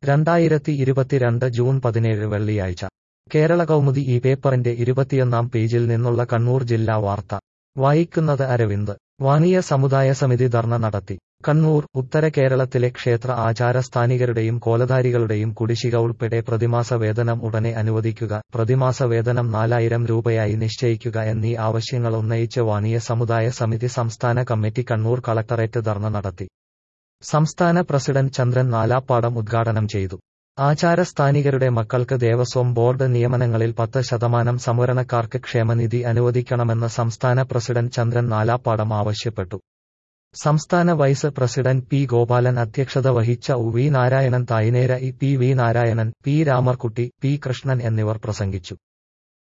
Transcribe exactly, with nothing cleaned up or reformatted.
രണ്ടായിരത്തി ഇരുപത്തിരണ്ട് ജൂൺ പതിനേഴ് വെള്ളിയാഴ്ച കേരള കൗമുദി ഈ പേപ്പറിന്റെ ഇരുപത്തിയൊന്നാം പേജിൽ നിന്നുള്ള കണ്ണൂർ ജില്ലാ വാർത്ത വായിക്കുന്നത് അരവിന്ദ് വാണിയ സമുദായ സമിതി ധർണ നടത്തി. കണ്ണൂർ ഉത്തര കേരളത്തിലെ ക്ഷേത്ര ആചാര സ്ഥാനികരുടെയും കോലധാരികളുടെയും കുടിശ്ശിക ഉൾപ്പെടെ പ്രതിമാസ വേതനം ഉടനെ അനുവദിക്കുക, പ്രതിമാസ വേതനം നാലായിരം രൂപയായി നിശ്ചയിക്കുക എന്നീ ആവശ്യങ്ങൾ ഉന്നയിച്ച് വാണിയ സമുദായ സമിതി സംസ്ഥാന കമ്മിറ്റി കണ്ണൂർ കളക്ടറേറ്റ് ധർണ നടത്തി. സംസ്ഥാന പ്രസിഡന്റ് ചന്ദ്രൻ നാലാപ്പാടം ഉദ്ഘാടനം ചെയ്തു. ആചാരസ്ഥാനികരുടെ മക്കൾക്ക് ദേവസ്വം ബോർഡ് നിയമനങ്ങളിൽ പത്ത് ശതമാനം സംവരണക്കാർക്ക് ക്ഷേമനിധി അനുവദിക്കണമെന്ന് സംസ്ഥാന പ്രസിഡന്റ് ചന്ദ്രൻ നാലാപ്പാടം ആവശ്യപ്പെട്ടു. സംസ്ഥാന വൈസ് പ്രസിഡന്റ് പി ഗോപാലൻ അധ്യക്ഷത വഹിച്ച U V Narayanan Thayinera, E P V Narayanan, P Ramarkutty, P Krishnan എന്നിവർ പ്രസംഗിച്ചു.